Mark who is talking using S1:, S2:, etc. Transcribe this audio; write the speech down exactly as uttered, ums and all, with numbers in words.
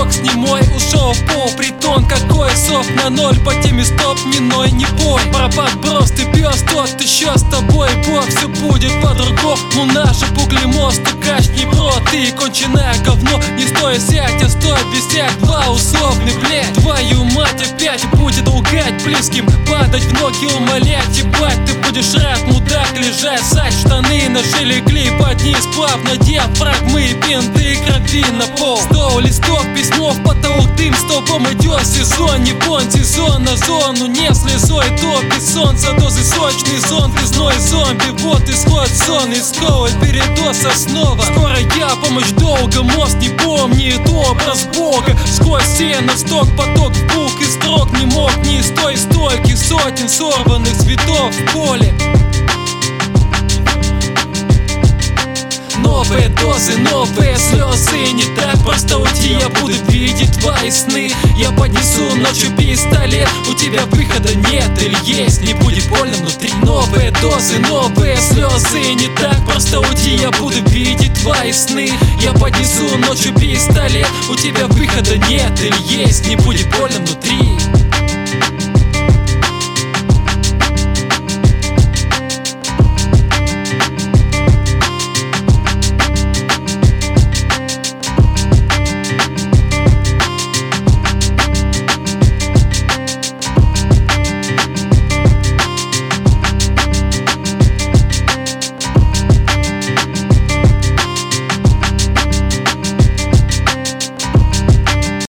S1: Бокс не мой, ушел в пол, притон какой. Софт на ноль, по теме стоп, ни ной, ни бой. Про подброс, ты пес, тот еще с тобой. Бог, все будет по-другому, наши пугли мост. Ты качни, бро, ты конченое говно. Не стой, сядь, а стой, бесяк, два условный, блядь. Твою мать опять будет лгать близким, падать в ноги, умолять, ебать. Ты будешь рад, мудак, лежать, сать штаны нашили клип, одни сплавно диафрагмы, бинты и крови на пол. Сто листов письмов, потолок дым, столбом идет сезон. Не вон сезон на зону, не слезой, топит солнце, дозы сочный зон, грязной зомби, вот исход сон, из школы передоз основа. Скоро я, помощь долго, мост не помнит образ Бога. Сквозь сено, сток, поток в бук и строк не мог не стой стольких сотен сорванных цветов в поле. Новые дозы, новые слезы. Не так просто уйти, я буду видеть твои сны. Я поднесу ночью пистолет, у тебя выхода нет или есть, не будет больно внутри. Новые дозы, новые слезы. Не так просто уйти, я буду видеть твои сны. Я поднесу ночью пистолет, у тебя выхода нет или есть, не будет больно внутри.